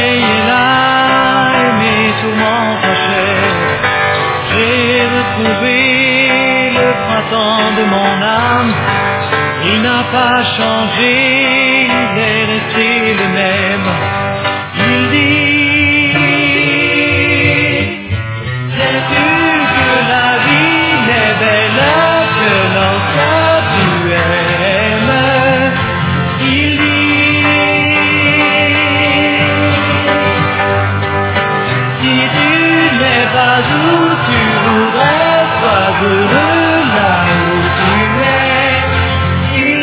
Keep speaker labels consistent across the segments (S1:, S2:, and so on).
S1: soleil est là et mes tourments s'achèvent. J'ai retrouvé le printemps de mon âme. Il n'a pas changé, il est resté le même. Il dit, sais-tu que la vie n'est belle que lorsque tu aimes. Il dit, si tu n'es pas où tu voudrais, sois heureux là où tu es. Il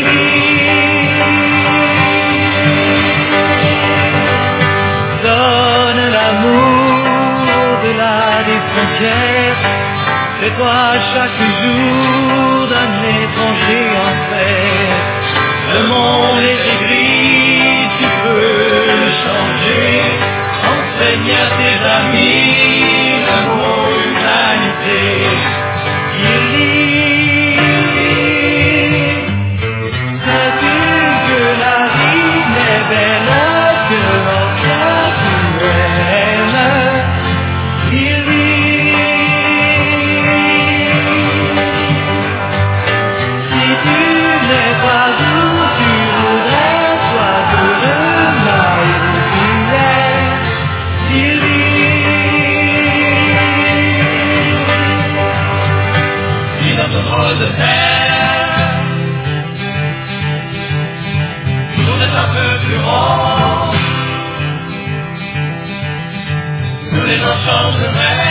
S1: dit, donne l'amour au-delà des frontières. Fais-toi chaque jour d'un étranger en frère. Le monde est gris, tu peux le changer. Enseigne à tes amis l'amour, l'humanité. Il dit, sais-tu que la vie n'est belle que lorsque tu aimes. Il dit, si tu n'es pas où tu voudrais, sois heureux là où tu es. Il dit, si notre drôle de terre nous est un peu plus rond, nous les en changeraient.